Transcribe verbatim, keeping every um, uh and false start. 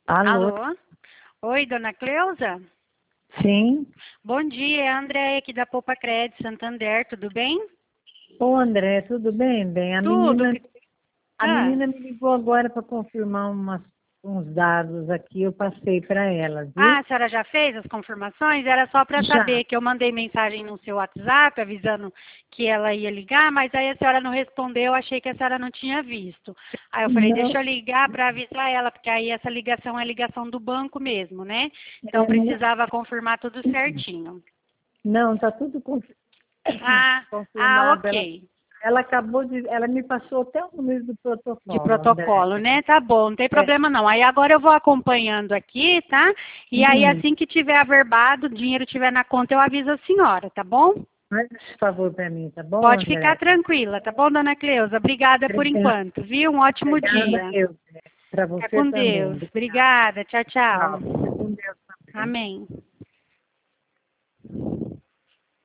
Alô? Alô? Oi, dona Cleusa? Sim? Bom dia, é a Andréia aqui da Poupa Crédito Santander, tudo bem? Ô, André, tudo bem? Bem, a Tudo. menina, que- a Ah, menina me ligou agora para confirmar umas, uns dados aqui, eu passei para ela, ah, viu? a senhora já fez as confirmações? Era só para Já. saber que eu mandei mensagem no seu WhatsApp avisando que ela ia ligar, mas aí a senhora não respondeu, achei que a senhora não tinha visto. Aí eu falei, deixa Não, eu ligar para avisar ela, porque aí essa ligação é ligação do banco mesmo, né? Então é, não, precisava confirmar tudo certinho. não, tá tudo confi- Ah, ah, confirmado. Ela, ok. ela acabou de, ela me passou até o número do De protocolo, André. protocolo, né? Tá bom, não tem É, problema não. Aí agora eu vou acompanhando aqui, tá? E aí hum, assim que tiver averbado, o dinheiro tiver na conta, eu aviso a senhora, tá bom? faz esse favor para mim, tá bom, Pode ficar André? tranquila, tá bom, dona Cleusa? Obrigada por Obrigada, enquanto, viu? Um ótimo obrigada dia. eu, para Fica você com também. Deus. Obrigada. Obrigada. Tchau, tchau. Tchau. Fica com Deus também. Amém.